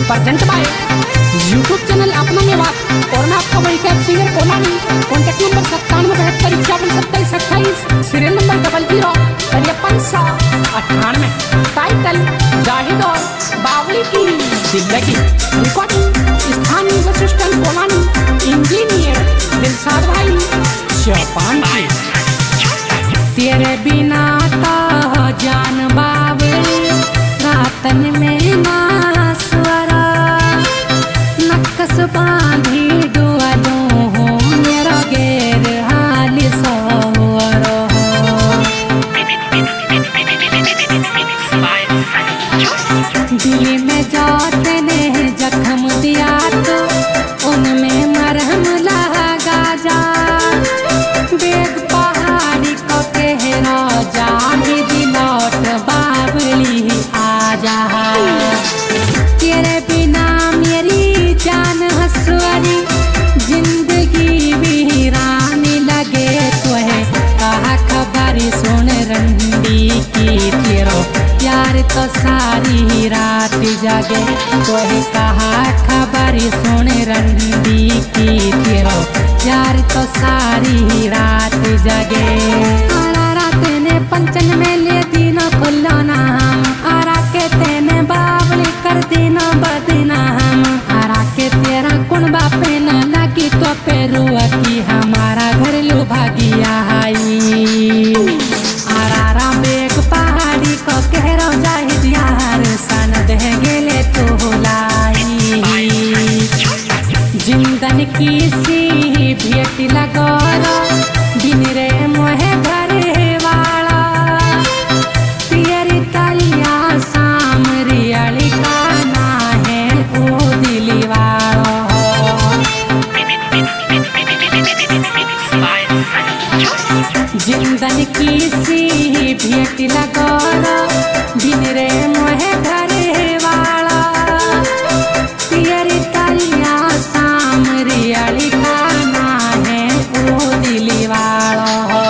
Present by YouTube channel अपना मेवात और मैं आपका वही कैब singer Kolani. Contact number 9772512728, serial number 005358। Title Zahid और बावली की जिंदगी। रिकॉर्डिंग स्थानीय bus stand Kolani. Engineer Dilshad भाई चौपान भाई। तेरे बिना तो जान बावली रातन में ना स्वरा नक्स बांधी दुआलो हो मेरा गैर हाल सोवरो दिल में जाते ने जख्म दिया तो उनमें मरहम लगा जा। बेग पहाड़ी को कहना जाही दिलौट बावली आजा। तेरे बिना मेरी जान हंसवारी जिंदगी वीरान लगे। तो है कहा खबर सुन रंडी की तेरो प्यार तो सारी रात जागे। तो है कहा खबर सुन रंडी की तेरो प्यार तो सारी रात जागे। आरा रात ने पंचन में ले दीना खुल्लो नाम आरा के तेने बावली कर दीना बदनाम। आरा के तेरा कुण बापे न लगी तो पेरुआ की हमारा घर लो भागिया आई। आरा बेग पहाड़ी को कहरो जाहिद यार सनद है गेले तो लाई। जिंदन की सी भेट लगोरो दिन रे मोहे भरे वाला। तेरी तलिया सामरी अली का ना है ओ दिली वाला। जिंदन की सी भेट लगोरो दिन रे मोहे भरे वाला। तेरी तलिया सामरी अली का ना है ओ दिली वाला।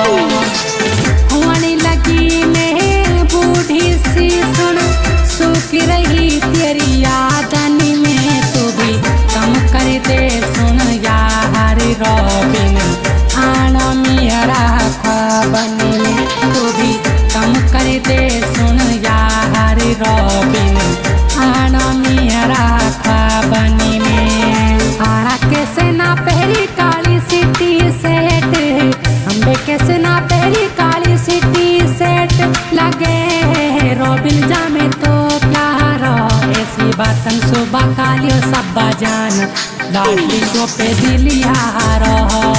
होने लगी मैं बूढ़ी सी सुन सूख रही तेरी यादनी में। तू भी कम कर दे सुन यार रॉबिन आना मेरा ख्वाबनी में। तू भी कम कर दे सुन यार रॉबिन आना मेरा ख्वाबनी में। आरा कैसे ना पहरी काली सिटी सेट हमने कैसे ना पहरी काली सिटी सेट लगे। रॉबिन जामे तो प्यारो ऐसी बातन सुबह कालियो सब जान लाडली को पे दिलियारो।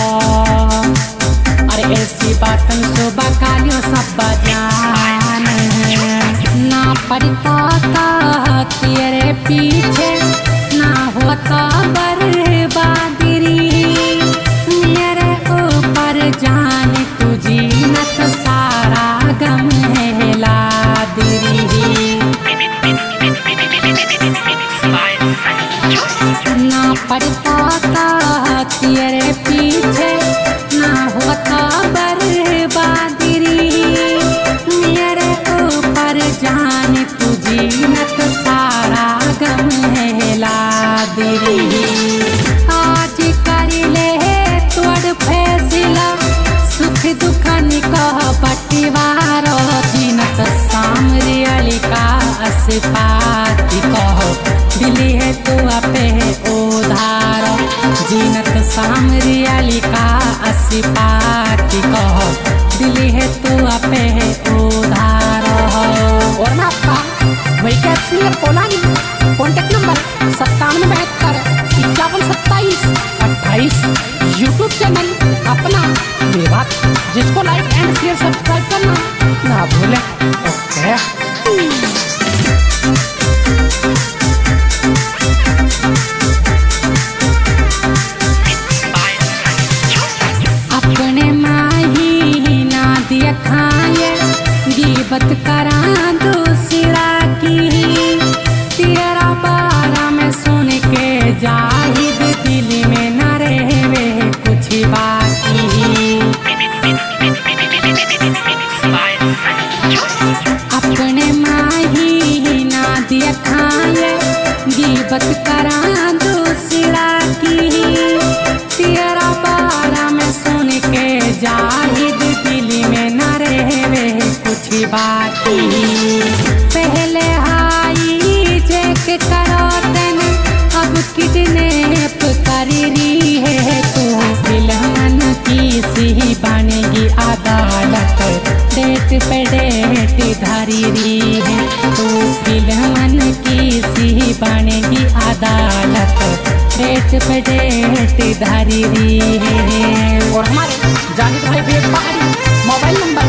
अरे ऐसी बातन सुबह कालियो सब जान ना पड़ता था तेरे पीछे ना होता बर्बादी। मेरे ऊपर जान तुझी न तो सारा गम है लादरी। ना पड़ता था तेरे पीछे ना होता बर्बादी। मेरे ऊपर जान तुझी न तो सारा गम है लादरी। आज कर ले तोड़ फैसला सुख दुख निकह पटिवारो। जीनत सामरी अली का असपाती कहो दिली है तू अपे उधारो। जीनत सामरी अली का असपाती कहो दिली है तू अपे उधारो। और मैं आपका वही कैब singer Kolani. Contact number 9772512728। YouTube channel अपना मेवात जिसको लाइक एंड शेयर सब्सक्राइब करना ना भूलें। ओके अपने माही ना दिया खाए गीबत करा दूसरा की। तेरा बारा में सुन के जाहिद दिल में न रहे गीबत करा दूसरा की। तेरा बारा में सुन के जाहिद दिल में न रहे कुछ बाकी। पहले हाई चेक करो तन अब किडनैप कर रही है तू। फिल्मन की सी बनेगी अदालत डेट पे डेट धरी रही है तू। फिल्मन की सी बनेगी अदालत डेट पे डेट धरी रही है। और हमारे जाहिद भाई बेग पहाड़ी मोबाइल नंबर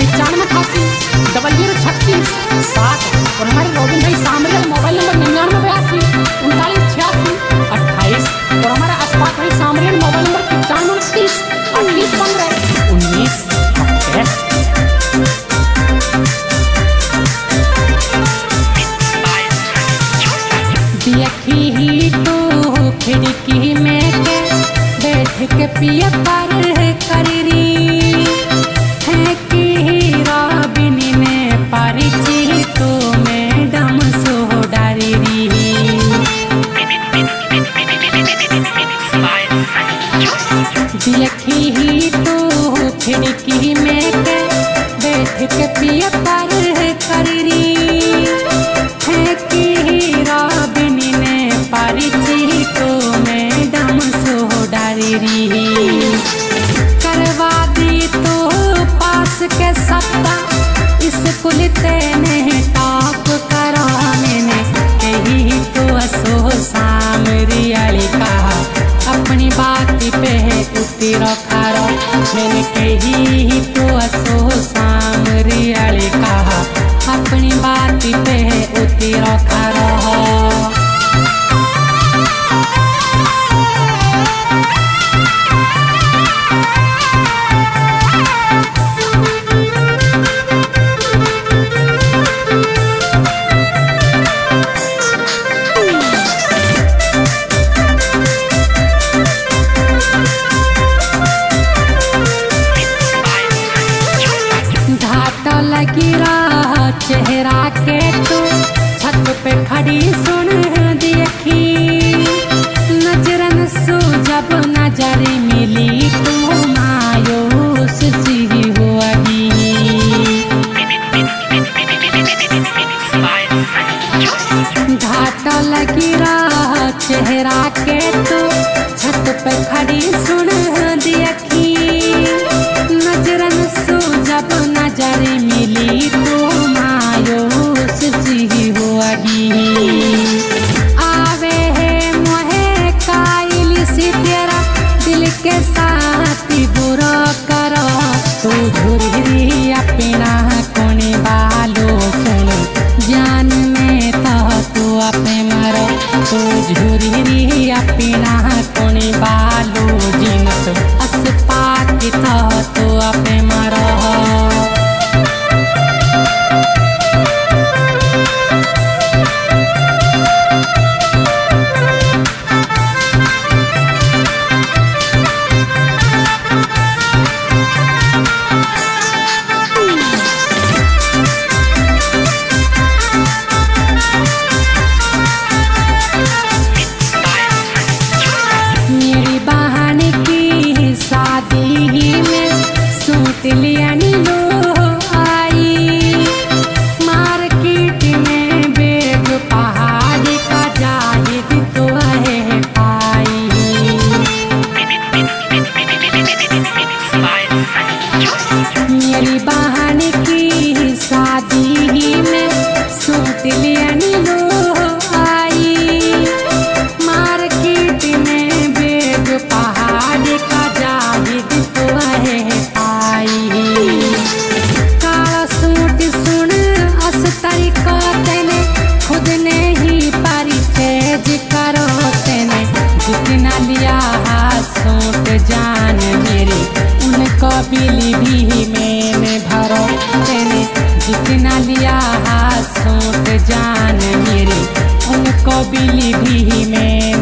95 036 7। और हमारे रोबिन भाई सामरियल मोबाइल नंबर 99 82 39 86 28। और हमारा अशफाक भाई सामरियल मोबाइल नंबर 95 30 38 15 19। देखी ही तो खिड़की में के बैठ के पिया पर कर रही है कि रॉबिन ने परिचित तो मैडम सो डरी रही। देखी ही तो खिड़की में के बैठ के पिया पर कर रही है कि रॉबिन ने परिचित तो मैडम सो डरी रही। करवा दी तो पास के सत्ता स्कूल तेने टॉप करा। मैंने कही तो असो सामरियाली कहा अपनी बात पे उतरो खारो। मैंने कही तो असो सामरियाली कहा अपनी बात पे उतरो खारो। लगी रहा चेहरा के तू छत पे खड़ी सुन देखी। नजरन सो जब नजर मिली तू मायूस सी होगी। घाटा लगी रहा चेहरा के तू छत पे खड़ी सुन देखी। नजरन सो जब नजर मिली तो मायूस सी होगी। आवे है मोहे काइल सी तेरा दिल के साथ बुरा करो। तू झुरझुरी अपना कोने बालो सुन जान में तो तू अपने मरो। तू झुरझुरी अपना कोने बालो जीनत अस्पाक तो तू अपने मरो। मेरी बहन की शादी में सूट लिया लो आई। मार्केट में बेग पहाड़ का जाहिद तो है पाई। मेरी बहन की शादी में सूट लिया लो आई। मार्केट में बेग पहाड़ का जाहिद तो है पाई। काला सूट सुन अस्तर को तेने खुद ने ही परिचय करो। तेने जितना लिया सूट जान मेरी उनको बिल भी मैंने भरो। तेने जितना लिया सूट जान मेरी उनको बिल भी मैं